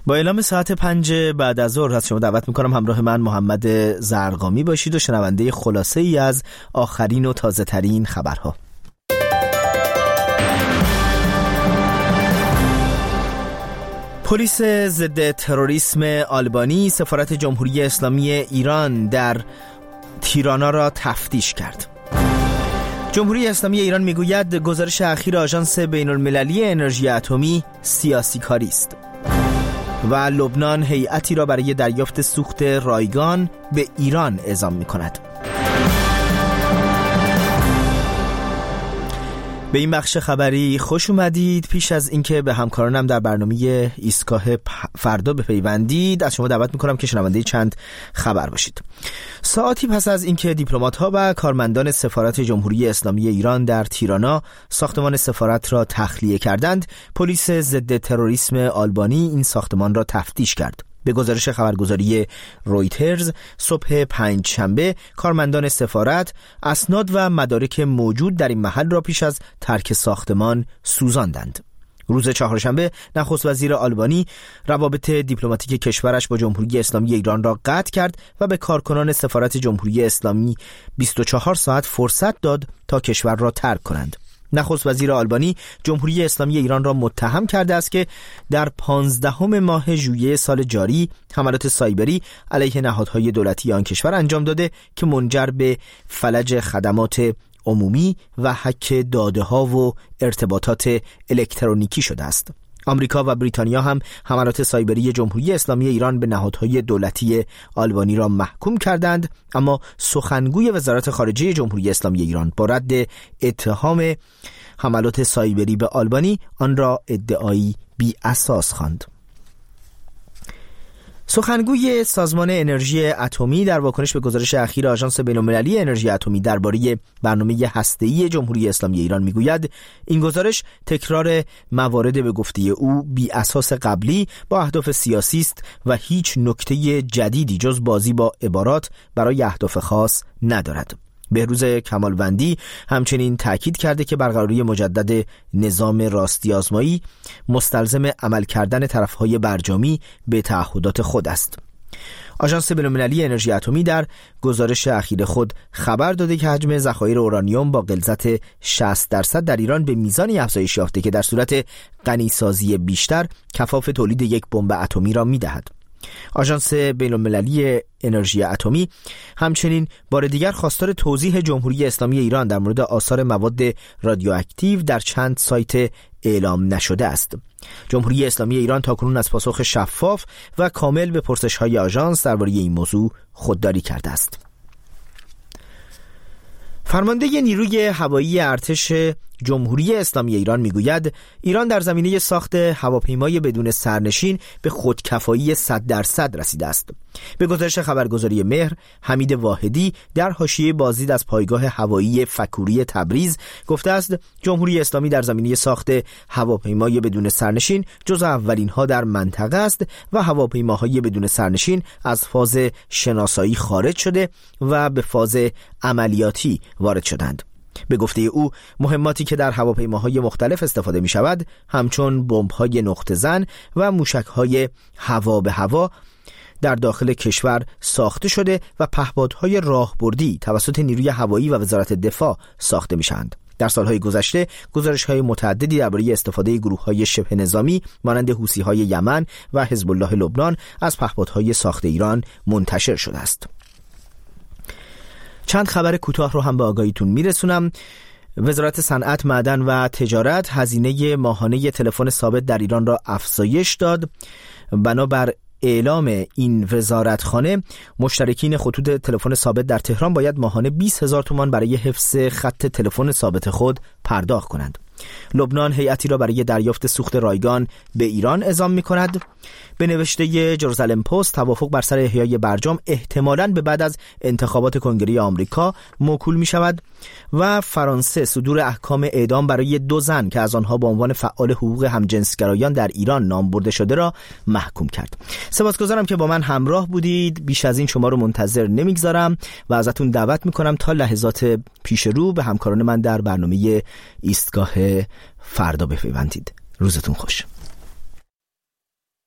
با اعلام ساعت 5 بعد از ظهر از شما دعوت میکنم همراه من محمد زرقامی باشید و شنونده خلاصه ای از آخرین و تازه ترین خبرها. پلیس ضد تروریسم آلبانی سفارت جمهوری اسلامی ایران در تیرانا را تفتیش کرد. جمهوری اسلامی ایران میگوید گزارش اخیر آژانس بین‌المللی انرژی اتمی سیاسی کاری است. و لبنان هیئتی را برای دریافت سوخت رایگان به ایران اعزام می‌کند. به این بخش خبری خوش اومدید. پیش از اینکه به همکارانم در برنامه ایستگاه فردا بپیوندید، از شما دعوت میکنم که شنونده چند خبر باشید. ساعتی پس از اینکه دیپلمات‌ها و کارمندان سفارت جمهوری اسلامی ایران در تیرانا ساختمان سفارت را تخلیه کردند، پلیس ضد تروریسم آلبانی این ساختمان را تفتیش کرد. به گزارش خبرگزاری رویترز صبح پنجشنبه کارمندان سفارت اسناد و مدارک موجود در این محل را پیش از ترک ساختمان سوزاندند. روز چهارشنبه نخست وزیر آلبانی روابط دیپلماتیک کشورش با جمهوری اسلامی ایران را قطع کرد و به کارکنان سفارت جمهوری اسلامی 24 ساعت فرصت داد تا کشور را ترک کنند. نخست وزیر آلبانی جمهوری اسلامی ایران را متهم کرده است که در 15 ماه ژوئیه سال جاری حملات سایبری علیه نهادهای دولتی آن کشور انجام داده که منجر به فلج خدمات عمومی و هک داده‌ها و ارتباطات الکترونیکی شده است. آمریکا و بریتانیا هم حملات سایبری جمهوری اسلامی ایران به نهادهای دولتی آلبانی را محکوم کردند، اما سخنگوی وزارت خارجه جمهوری اسلامی ایران با رد اتهام حملات سایبری به آلبانی آن را ادعایی بی اساس خواند. سخنگوی سازمان انرژی اتمی در واکنش به گزارش اخیر آژانس بین‌المللی انرژی اتمی درباره برنامه هسته‌ای جمهوری اسلامی ایران میگوید این گزارش تکرار موارد به گفته او بی اساس قبلی با اهداف سیاسی است و هیچ نکته جدیدی جز بازی با عبارات برای اهداف خاص ندارد. بهروز کمالوندی همچنین تأکید کرده که برقراری مجدد نظام راستی آزمایی مستلزم عمل کردن طرفهای برجامی به تعهدات خود است. آژانس بین‌المللی انرژی اتمی در گزارش اخیر خود خبر داده که حجم ذخایر اورانیوم با غلظت 60% در ایران به میزانی افزایش یافته که در صورت غنیسازی بیشتر کفاف تولید یک بمب اتمی را می‌دهد. آژانس بین‌المللی انرژی اتمی همچنین بار دیگر خواستار توضیح جمهوری اسلامی ایران در مورد آثار مواد رادیواکتیو در چند سایت اعلام نشده است. جمهوری اسلامی ایران تاکنون از پاسخ شفاف و کامل به پرسش‌های آژانس درباره این موضوع خودداری کرده است. فرمانده نیروی هوایی ارتش جمهوری اسلامی ایران میگوید ایران در زمینه ساخت هواپیمای بدون سرنشین به خودکفایی 100% رسیده است. به گزارش خبرگزاری مهر، حمید واحدی در حاشیه بازدید از پایگاه هوایی فکوری تبریز گفته است جمهوری اسلامی در زمینه ساخت هواپیمای بدون سرنشین جزو اولین ها در منطقه است و هواپیماهای بدون سرنشین از فاز شناسایی خارج شده و به فاز عملیاتی وارد شدند. به گفته او مهماتی که در هواپیماهای مختلف استفاده می شود همچون بمب‌های نقطه زن و موشک‌های هوا به هوا در داخل کشور ساخته شده و پهپادهای راهبردی توسط نیروی هوایی و وزارت دفاع ساخته می شوند. در سالهای گذشته گزارش‌های متعددی درباره استفاده گروه‌های شبه نظامی مانند حوثی‌های یمن و حزب الله لبنان از پهپادهای ساخته ایران منتشر شده است. چند خبر کوتاه رو هم به آگاهیتون میرسونم. وزارت صنعت، معدن و تجارت هزینه ماهانه تلفن ثابت در ایران را افزایش داد. بنابر اعلام این وزارتخانه مشترکین خطوط تلفن ثابت در تهران باید ماهانه 20,000 تومان برای حفظ خط تلفن ثابت خود پرداخت کنند. لبنان هیئتی را برای دریافت سوخت رایگان به ایران اعزام می‌کند. به نوشته جرزالم پست توافق بر سر احیای برجام احتمالاً به بعد از انتخابات کنگره آمریکا موکول می‌شود و فرانسه صدور احکام اعدام برای 2 زن که از آنها به عنوان فعال حقوق همجنسگرایان در ایران نام برده شده را محکوم کرد. سپاسگزارم که با من همراه بودید. بیش از این شما رو منتظر نمیگذارم و ازتون دعوت می‌کنم تا لحظات پیش رو به همکاران من در برنامه ایستگاه فردا بپیوندید. روزتون خوش.